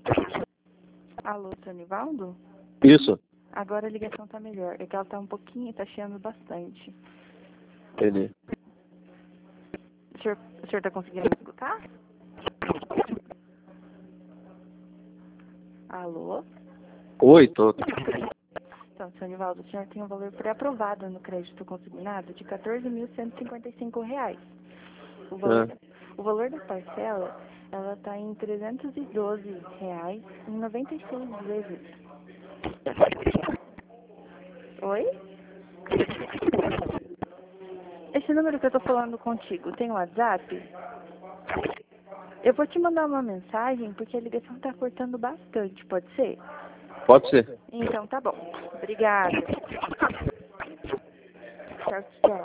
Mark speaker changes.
Speaker 1: Alô, seu Nivaldo?
Speaker 2: Isso.
Speaker 1: Agora a ligação tá melhor. É que ela tá um pouquinho, tá chiando bastante.
Speaker 2: Entendi.
Speaker 1: O senhor tá conseguindo me escutar? Alô?
Speaker 2: Oi, tô.
Speaker 1: Então, seu Nivaldo, o senhor tem um valor pré-aprovado no crédito consignado de R$ 14.155. O valor, o valor da parcela, ela tá em R$ 312 em 96 vezes. Oi? Esse número que eu tô falando contigo, tem WhatsApp? Eu vou te mandar uma mensagem porque a ligação tá cortando bastante, pode ser?
Speaker 2: Pode ser.
Speaker 1: Então tá bom. Obrigada. Tchau, tchau.